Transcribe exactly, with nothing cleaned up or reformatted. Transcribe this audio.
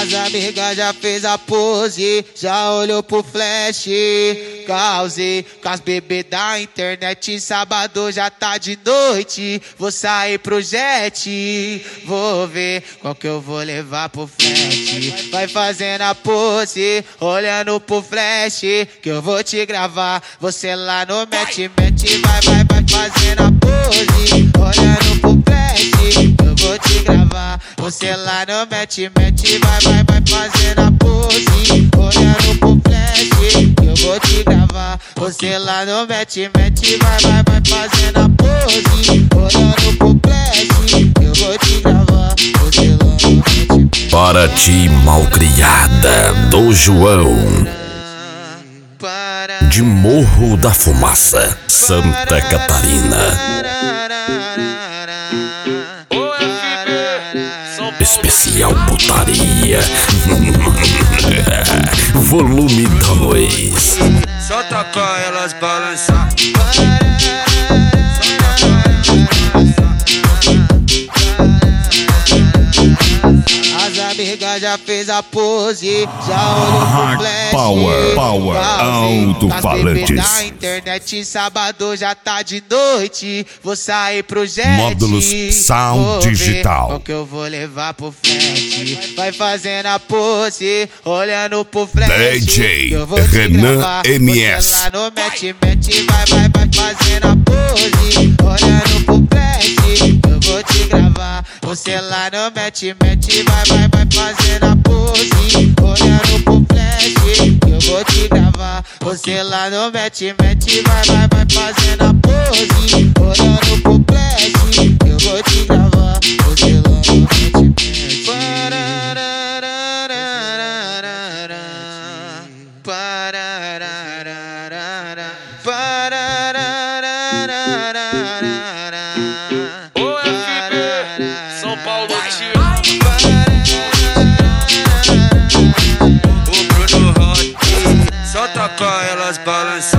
As amigas já fez a pose, já olhou pro flash. Causei com as bebês da internet, sábado já tá de noite. Vou sair pro jet, vou ver qual que eu vou levar pro flash. Vai fazendo a pose, olhando pro flash, que eu vou te gravar. Você lá no match, match, vai, vai, vai fazendo a pose, olhando pro flash, que eu vou te gravar. Você lá no match, match, vai, vai, vai fazendo a pose, olhando pro flash, que eu vou te gravar. Você lá no match, match, vai, vai, vai fazendo a pose, olhando pro flash, que eu vou te gravar. Você lá no match. Para ti, malcriada, do João, de Morro da Fumaça, Santa Catarina. Especial putaria. Volume dois. Só tocar elas balançar. As amigas já fez a pose, já olhou pro flash. Power, power, alto-falantes. Na internet, sábado já tá de noite. Vou sair pro jet, Módulos Sound vou ver Digital. qual que eu vou levar pro flash. Vai fazendo a pose, olhando pro flash, D J que eu vou te Renan gravar. M S. Você lá no match, match, vai, vai, vai fazendo a pose, olhando pro flash, que eu vou te gravar. Você lá no match, match, vai, vai, vai fazendo a pose, olhando pro flash, que eu vou te gravar. Você lá no match, match, vai, vai, vai fazendo a pose, olhando pro flash, que eu vou te gravar. Você lá no match, match. Parararararara, parararararara, parararararara. Ô F B, São Paulo te ama. O Bruno Hot, só tocar elas balançar.